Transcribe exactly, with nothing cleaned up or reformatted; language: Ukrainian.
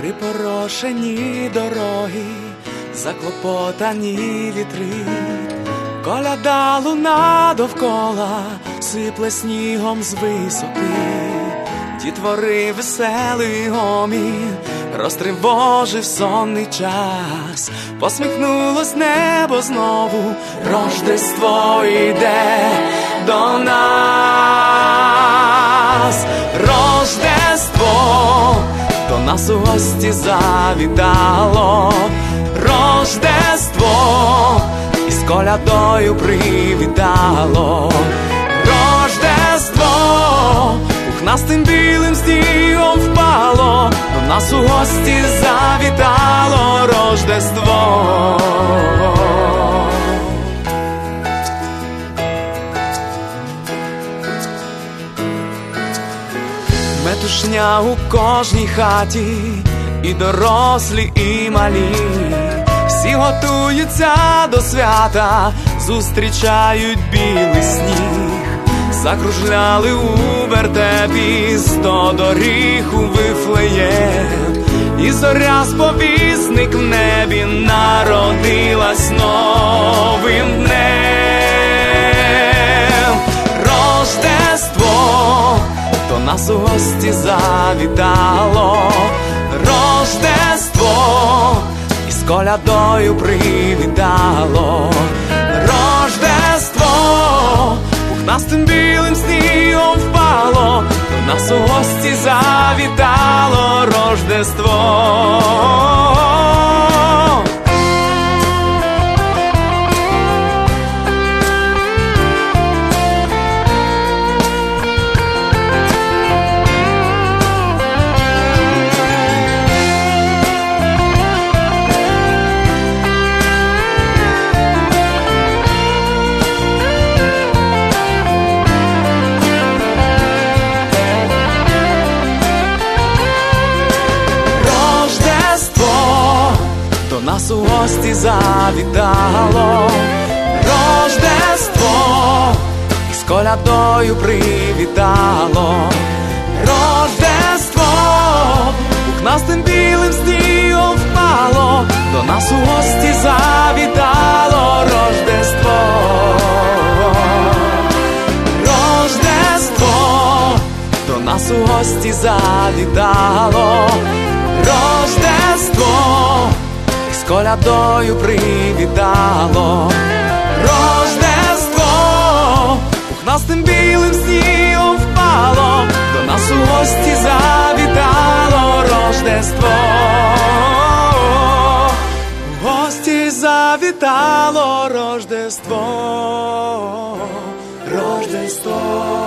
Припорошені дороги, заклопотані вітри, коляда луна довкола, сипле снігом з висоти. Дітвори веселий гомін розтривожив сонний час. Посміхнулось небо знову, Рождество йде до нас. Рождество до нас у гості завітало. Рождество із колядою привітало. Рождество пухнастим білим снігом впало, до нас у гості завітало Рождество. Метушня у кожній хаті, і дорослі, і малі, всі готуються до свята, зустрічають білий сніг. Закружляли у вертепі сто доріг у Вифлеєм, і зоря сповісник в небі народилась новим днем. Рождество до нас у гості завітало. Рождество із колядою привітало. Рождество пухнастим білим снігом впало, до нас у гості завітало Рождество. До нас у гості завітало. Рождество із колядою привітало. Рождество пухнастим білим снігом впало, до нас у гості завітало Рождество. Рождество до нас у гості завітало. Рождество з колядою привітало. Рождество пухнастим білим снігом впало, до нас у гості завітало Рождество. В гості завітало Рождество. Рождество.